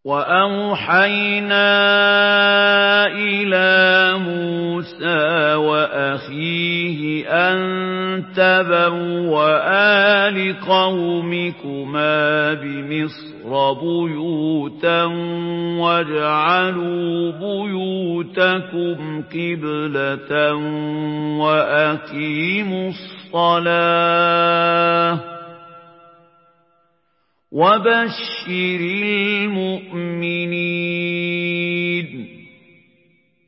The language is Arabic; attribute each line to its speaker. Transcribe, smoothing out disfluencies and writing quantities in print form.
Speaker 1: وَأَوْحَيْنَا إِلَىٰ مُوسَىٰ وَأَخِيهِ أَن تَبَوَّآ لِقَوْمِكُمَا بِمِصْرَ بُيُوتًا وَاجْعَلُوا بُيُوتَكُمْ قِبْلَةً وَأَقِيمُوا الصَّلَاةَ وَبَشِّرِ الْمُؤْمِنِينَ